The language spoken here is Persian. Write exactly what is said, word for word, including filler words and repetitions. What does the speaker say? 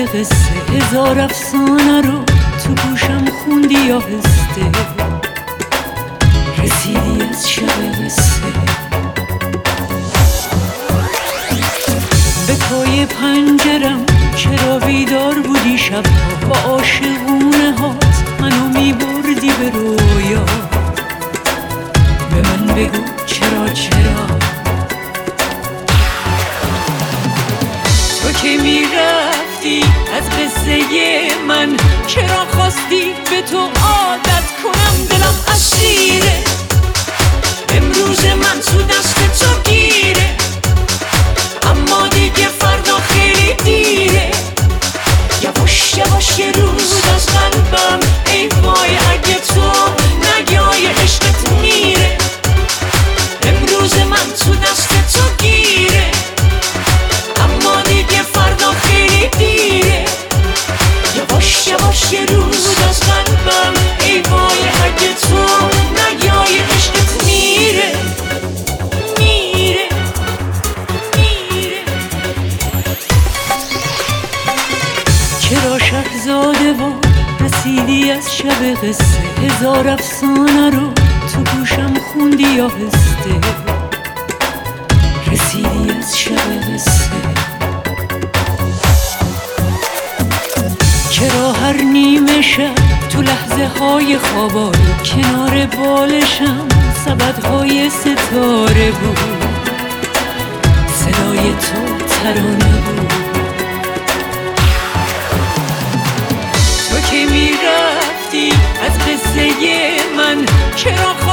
قصه هزار افسانه رو تو گوشم خوندی یا هسته رسیدی از شب قصه به پای پنجرم چرا بیدار بودی شبها با عاشقونه هات منو میبردی به رویا به من بگو چرا چرا تو که میرفتی از قصه من چرا خواستی به تو عادت کنم دلم اسیره امروز من تو دست تو گیره اما دیگه فردا خیلی دیره یواش یواش یه روز از قلبم ای وای اگه تو نگای عشقت میره امروز من تو دست تو گیره اما دیگه فردا خیلی دیره یواش یواش یه روز از قلبم ای وای اگه تو نگای عشقت میره میره میره چرا شهزاده و رسیدی از شب قصه هزار افسانه رو تو گوشم خوندی یا هسته رسیدی از شب قصه چرا هر نیمه شب تو لحظه های خوابای کنار بالشم سبدهای ستاره بود صدای تو ترانه بود تو که میرفتی از قصه من چرا